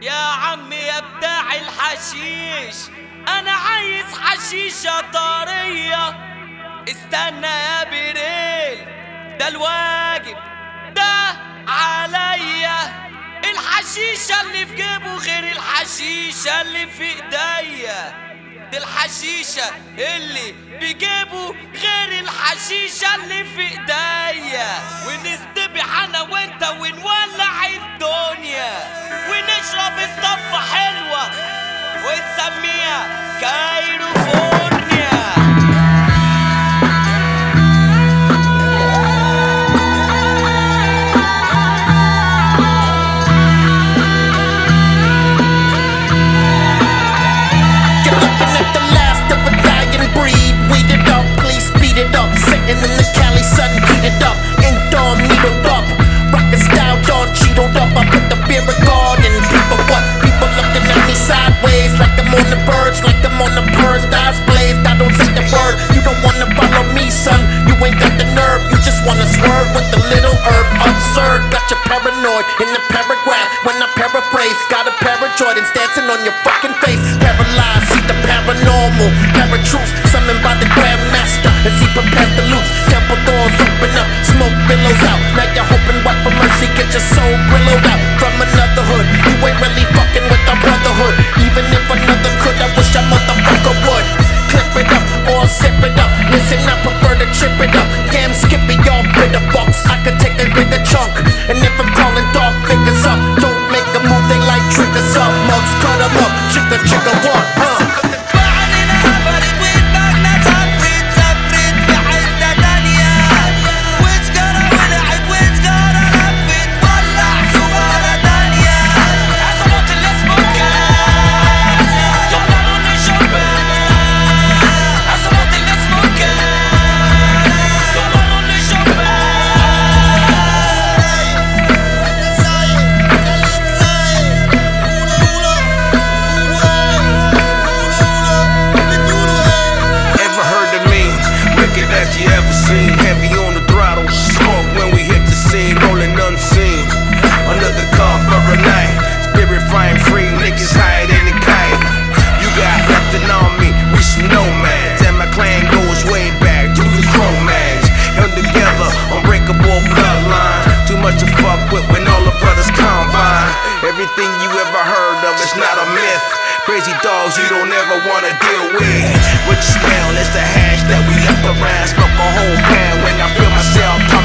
يا عمي يا بتاع الحشيش، انا عايز حشيشة طرية. استنى يا بريل، ده الواجب ده عليا. الحشيشة اللي في جيبه غير الحشيشة اللي في ايديا. دي الحشيشة اللي بجيبه غير الحشيشة اللي في ايديا. ونستبح انا وانت ونولع الدنيا، ونشرب الصفة حلوة ونسميها كايروفورنيا. Sitting in the Cali sun, heated up, indoor needled up, rockin' style, John cheetled up. I put the beer garden. People what? People looking at me sideways, like I'm on the verge, like I'm on the purge. Eyes blazed, I don't say the word. You don't wanna follow me, son. You ain't got the nerve. You just wanna swerve with the little herb. Absurd, got you paranoid in the paragraph. When I paraphrase, got a pair of Jordans dancing on your fucking face. Paralyzed, see the paranormal, paratruths summoned by the Grandmaster as he prepares to loose. Temple doors open up, smoke billows out. Now you're hoping what for mercy, get your soul billowed out from another hood. You ain't really fucking with our brotherhood. Even if another could, I wish a motherfucker would. Clip it up or zip it up. Listen, I prefer to trip it up. Damn skippy, y'all bitter fucks. I could take a bigger chunk. And if I'm calling dog figures up, don't make a move, they like triggers up. Mugs cut them up, chicka what, heavy on the throttle, smoke when we hit the scene, rolling unseen. Under the cover of night, spirit flying free, niggas higher than a kite. You got nothing on me, we some nomads, and my clan goes way back to the Cro-Mags. Held together, unbreakable bloodline. Too much to fuck with when all the brothers combine. Everything you ever heard of is not a myth. Crazy dogs you don't ever wanna deal with. What you smell is the hash that we left around. Smoke a whole pound when I feel myself